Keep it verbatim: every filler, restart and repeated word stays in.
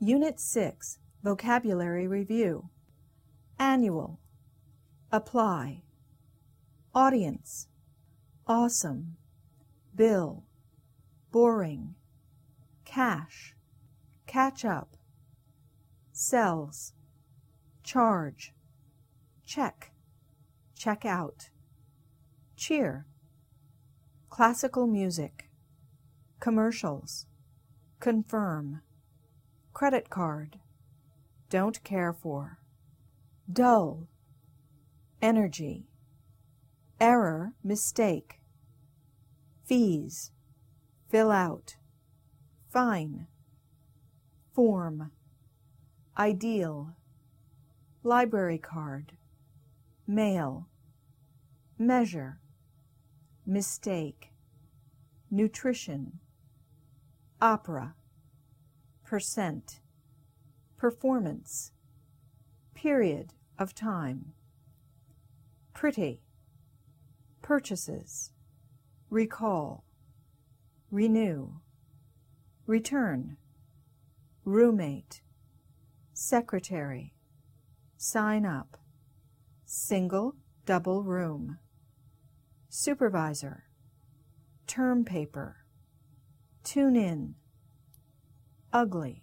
Unit six, Vocabulary Review. Annual. Apply. Audience. Awesome. Bill. Boring. Cash. Catch up. Cells. Charge. Check. Check out. Cheer. Classical music. Commercials. Confirm. Credit card. Don't care for. Dull. Energy. Error, mistake. Fees. Fill out. Fine. Form. Ideal. Library card. Mail. Measure. Mistake. Nutrition. Opera. Percent. Performance. Period of time. Pretty. Purchases. Recall. Renew. Return. Roommate. Secretary. Sign up. Single, double room. Supervisor. Term paper. Tune in. Ugly.